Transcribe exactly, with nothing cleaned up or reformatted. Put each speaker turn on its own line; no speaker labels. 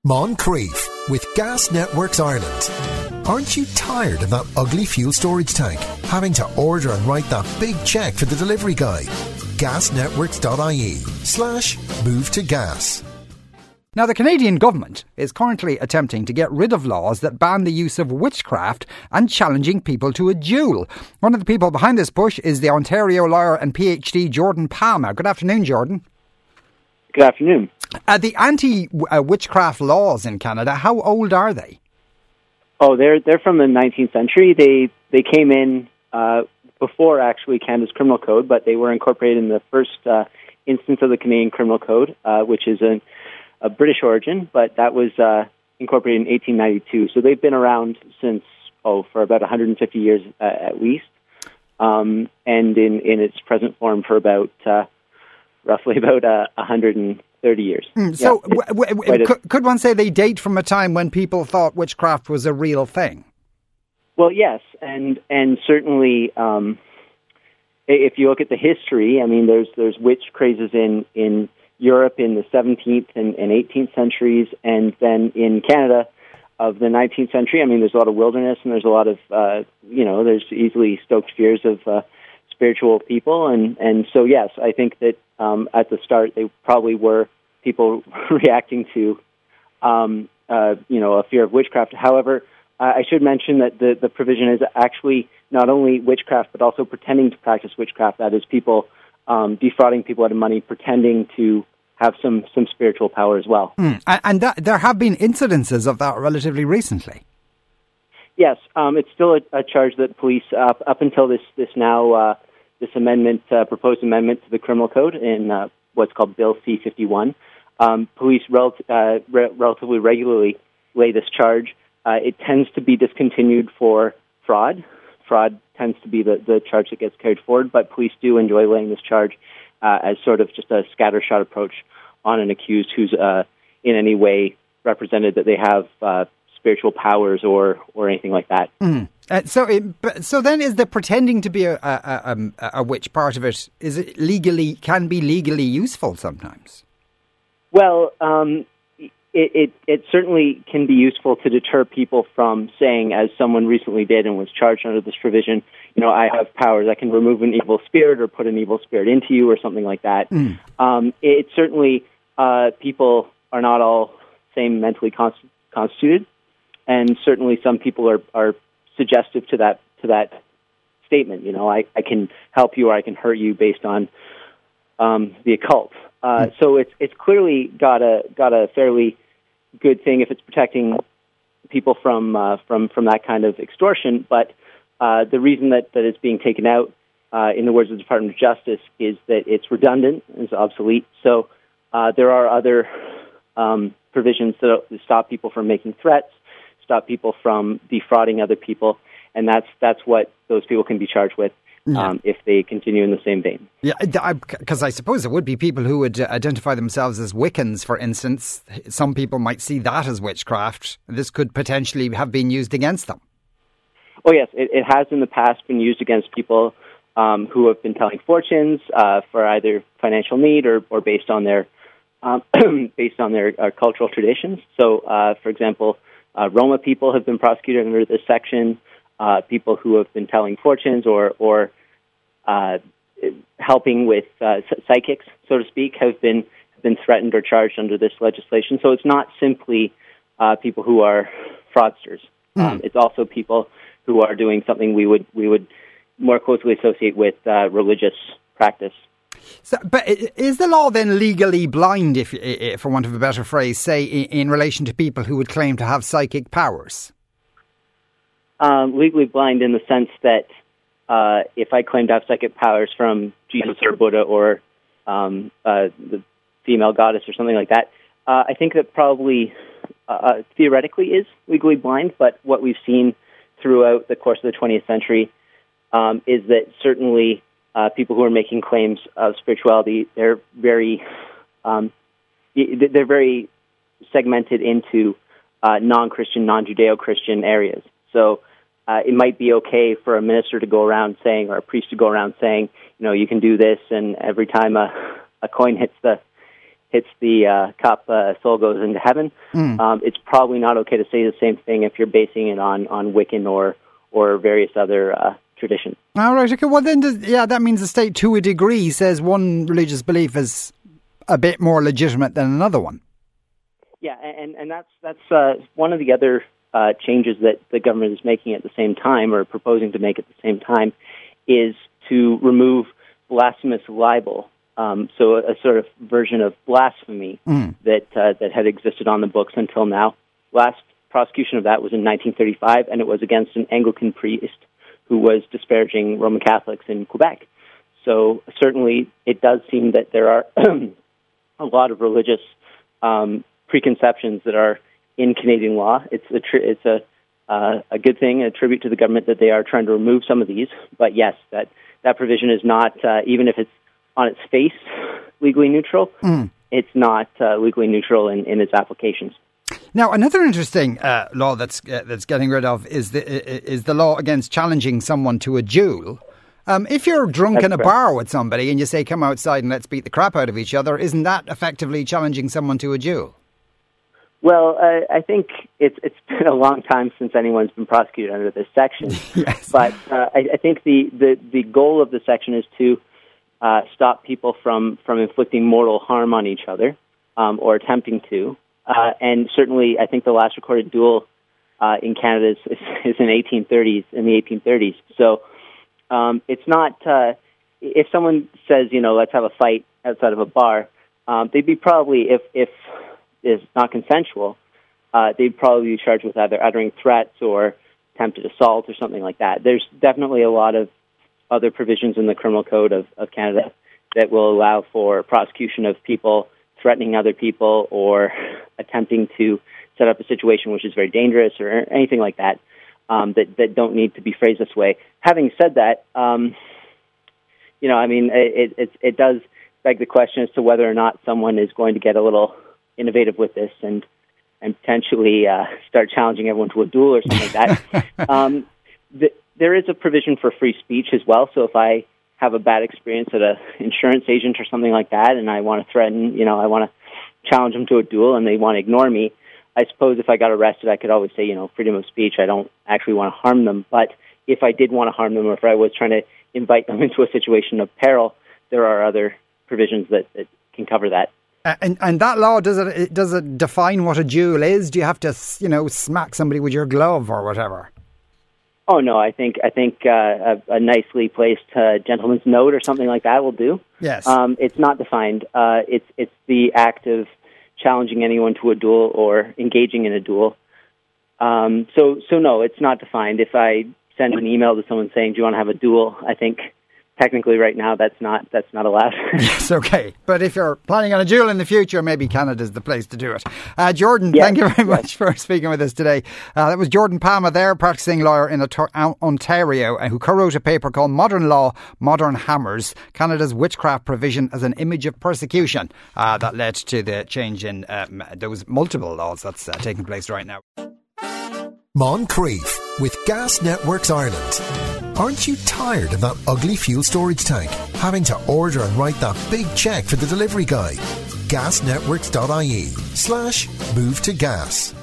Moncrief with Gas Networks Ireland. Aren't you tired of that ugly fuel storage tank? Having to order and write that big cheque for the delivery guy? gasnetworks.ie slash move to gas.
Now, the Canadian government is currently attempting to get rid of laws that ban the use of witchcraft and challenging people to a duel. One of the people behind this push is the Ontario lawyer and PhD Jordan Palmer. Good afternoon, Jordan.
Good afternoon.
Uh, the anti-witchcraft laws in Canada, how old are they?
Oh, they're they're from the nineteenth century. They they came in uh, before actually Canada's criminal code, but they were incorporated in the first uh, instance of the Canadian Criminal Code, uh, which is a, a British origin, but that was uh, incorporated in eighteen ninety-two. So they've been around since oh for about one hundred fifty years uh, at least, um, and in, in its present form for about uh, roughly about uh, one hundred thirty years.
Mm, so
yeah,
w- w- could, could one say they date from a time when people thought witchcraft was a real thing?
Well, yes, and and certainly um, if you look at the history, I mean, there's there's witch crazes in, in Europe in the seventeenth and, and eighteenth centuries, and then in Canada of the nineteenth century. I mean, there's a lot of wilderness, and there's a lot of, uh, you know, there's easily stoked fears of uh, spiritual people, and, and so, yes, I think that um, at the start they probably were people reacting to, um, uh, you know, a fear of witchcraft. However, uh, I should mention that the, the provision is actually not only witchcraft, but also pretending to practice witchcraft. That is, people um, defrauding people out of money, pretending to have some, some spiritual power as well.
Mm. And that, there have been incidences of that relatively recently.
Yes, um, it's still a, a charge that police, uh, up until this, this now, uh, this amendment, uh, proposed amendment to the criminal code in uh, what's called Bill C fifty-one, um, police rel- uh, re- relatively regularly lay this charge. Uh, it tends to be discontinued for fraud. Fraud tends to be the, the charge that gets carried forward, but police do enjoy laying this charge uh, as sort of just a scattershot approach on an accused who's uh, in any way represented that they have uh, spiritual powers or, or anything like that.
Mm. Uh, so, it, so then, is the pretending to be a, a, a, a witch part of it? Is it legally can be legally useful sometimes?
Well, um, it, it it certainly can be useful to deter people from saying, as someone recently did and was charged under this provision, you know, I have powers. I can remove an evil spirit or put an evil spirit into you, or something like that. Mm. Um, it certainly uh, people are not all same mentally const- constituted, and certainly some people are are suggestive to that to that statement. You know, I, I can help you or I can hurt you based on um, the occult. Uh, so it's it's clearly got a got a fairly good thing if it's protecting people from uh, from from that kind of extortion. But uh, the reason that, that it's being taken out, uh, in the words of the Department of Justice, is that it's redundant, it's obsolete. So uh, there are other um, provisions that stop people from making threats, stop people from defrauding other people, and that's that's what those people can be charged with um, yeah. if they continue in the same vein.
Yeah, because I suppose there would be people who would identify themselves as Wiccans, for instance. Some people might see that as witchcraft. This could potentially have been used against them.
Oh yes, it, it has in the past been used against people um, who have been telling fortunes uh, for either financial need or, or based on their um, based on their uh, cultural traditions. So, uh, for example, Uh, Roma people have been prosecuted under this section. Uh, people who have been telling fortunes or or uh, helping with uh, psychics, so to speak, have been have been threatened or charged under this legislation. So it's not simply uh, people who are fraudsters. Mm. Um, it's also people who are doing something we would we would more closely associate with uh, religious practice.
So, but is the law then legally blind, if, if for want of a better phrase, say, in, in relation to people who would claim to have psychic powers?
Um, legally blind in the sense that uh, if I claim to have psychic powers from Jesus or Buddha or um, uh, the female goddess or something like that, uh, I think that probably uh, theoretically is legally blind, but what we've seen throughout the course of the twentieth century um, is that certainly Uh, people who are making claims of spirituality, they're very, um, they're very segmented into uh, non-Christian, non-Judeo-Christian areas. So uh, it might be okay for a minister to go around saying, or a priest to go around saying, you know, you can do this, and every time a, a coin hits the hits the uh, cup, uh, soul goes into heaven. Mm. Um, it's probably not okay to say the same thing if you're basing it on, on Wiccan or or various other uh, traditions.
All right, okay. Well, then, does, yeah, that means the state, to a degree, says one religious belief is a bit more legitimate than another one.
Yeah, and, and that's that's uh, one of the other uh, changes that the government is making at the same time, or proposing to make at the same time, is to remove blasphemous libel. Um, so a, a sort of version of blasphemy mm. that uh, that had existed on the books until now. Last prosecution of that was in nineteen thirty-five, and it was against an Anglican priest who was disparaging Roman Catholics in Quebec. So certainly it does seem that there are a lot of religious um, preconceptions that are in Canadian law. It's a, tri- it's a, uh, a good thing, a tribute to the government that they are trying to remove some of these. But yes, that, that provision is not, uh, even if it's on its face legally neutral, mm. it's not uh, legally neutral in, in its applications.
Now, another interesting uh, law that's uh, that's getting rid of is the is the law against challenging someone to a duel. Um, if you're drunk that's in a correct. bar with somebody and you say, come outside and let's beat the crap out of each other, isn't that effectively challenging someone to a duel?
Well, uh, I think it's it's been a long time since anyone's been prosecuted under this section.
Yes.
But uh, I, I think the, the, the goal of the section is to uh, stop people from, from inflicting mortal harm on each other um, or attempting to. Uh, and certainly, I think the last recorded duel uh, in Canada is, is, is in eighteen thirties, in the eighteen thirties. So um, it's not, uh, if someone says, you know, let's have a fight outside of a bar, um, they'd be probably, if, if it's not consensual, uh, they'd probably be charged with either uttering threats or attempted assault or something like that. There's definitely a lot of other provisions in the Criminal Code of, of Canada that will allow for prosecution of people threatening other people or attempting to set up a situation which is very dangerous or anything like that, um, that, that don't need to be phrased this way. Having said that, um, you know, I mean, it, it, it does beg the question as to whether or not someone is going to get a little innovative with this and, and potentially uh, start challenging everyone to a duel or something like that. um, the, there is a provision for free speech as well, so if I have a bad experience at an insurance agent or something like that, and I want to threaten, you know, I want to challenge them to a duel and they want to ignore me, I suppose if I got arrested, I could always say, you know, freedom of speech, I don't actually want to harm them. But if I did want to harm them or if I was trying to invite them into a situation of peril, there are other provisions that, that can cover that.
Uh, and, and that law, does it does it define what a duel is? Do you have to, you know, smack somebody with your glove or whatever?
Oh, no, I think I think uh, a, a nicely placed uh, gentleman's note or something like that will do.
Yes.
Um, it's not defined. Uh, it's it's the act of challenging anyone to a duel or engaging in a duel. Um, so, so no, it's not defined. If I send an email to someone saying, do you want to have a duel, I think technically right now that's not that's not allowed.
Yes, okay. But if you're planning on a duel in the future, maybe Canada's the place to do it. Uh, Jordan, yes, thank you very much yes. for speaking with us today. Uh, that was Jordan Palma there, practicing lawyer in Ontario, uh, who co-wrote a paper called Modern Law, Modern Hammers, Canada's Witchcraft Provision as an Image of Persecution. Uh, that led to the change in uh, those multiple laws that's uh, taking place right now.
Moncrief with Gas Networks Ireland. Aren't you tired of that ugly fuel storage tank? Having to order and write that big cheque for the delivery guy? gasnetworks.ie slash move to gas.